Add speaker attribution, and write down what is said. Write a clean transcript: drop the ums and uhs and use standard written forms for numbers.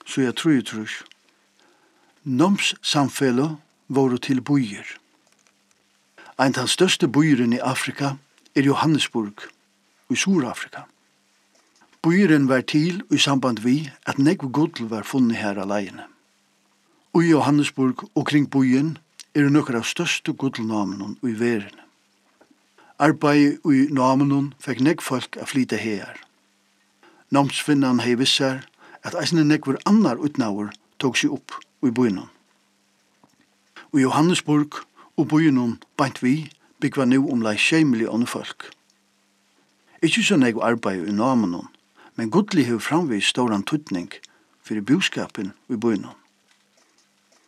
Speaker 1: så jeg tror jeg. Nomssamfellet voru til bøyer. Ein av største bøyeren i Afrika Johannesburg i Sur-Afrika. Bøyeren var til i samband vi at negv gudl var funnet her alene. Og i Johannesburg og kring bøyen nokkar av største gudlnamenen i verden. Arbeid i namenen fikk negv folk a flyte her. Namsfinnan hei vissar at eisne negver annar utnavur tok seg opp i bøyen. Og Johannesburg og bøyen bant vi byggva nu omlai 6 millioner folk. Ikkje så negv arbeid i namenen, men gudli hefur framvis stóran tutning fyrir búskapen i bøyen.